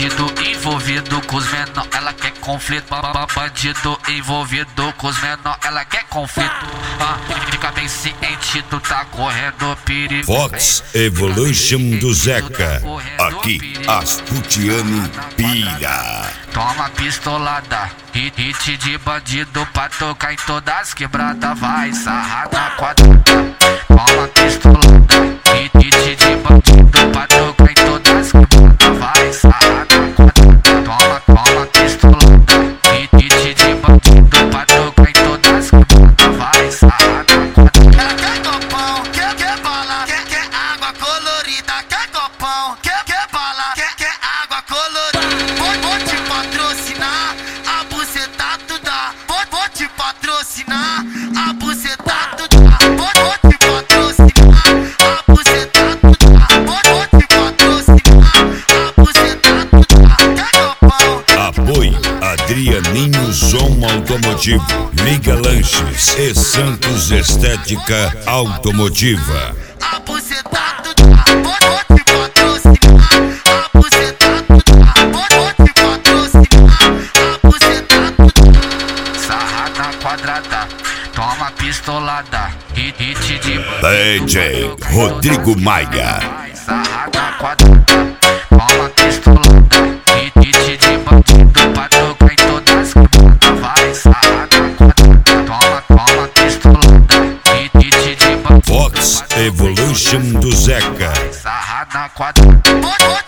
bandido envolvido com os menor, ela quer conflito. Bandido envolvido com os menor, ela quer conflito. Fica bem ciente, tu tá correndo perigo. Fox Evolution do Zeca. Aqui, Asputiane pira. Toma pistolada, hit de bandido pra tocar em todas as quebradas. Vai sarrar na quadra. Toma pistolada, hit de bandido pra tocar em todas as quebradas. Vai sarrar na quadra. Toma pistolada, hit de bandido pra tocar em todas as quebradas. Vai sarrar na quadra. Ela quer copão, quer bala, quer água colorida. Quer copão, quer bala, quer água colorida. Vou te patrocinar, a buceta tu dá. Vou te patrocinar, a buceta tu dá. Vou te patrocinar, a buceta tu dá. Vou te patrocinar, a buceta tu dá. Quer copão? Apoio Adrianinho Som Automotivo, Liga Lanches e Santos Estética Automotiva. A buceta tu dá. Vou te patrocinar, a buceta tu dá. Vou te patrocinar, a buceta tu dá. Sarra na quadrada, toma pistolada, hit de DJ Rodrigo Maia. sarra na quadrada, toma pistolada, hit de bandido pra tocar em todas as quebradas. Vai sarra na quadrada, toma pistolada, hit de bandido. Fox Evolution do Zeca. Sarra na quadrada.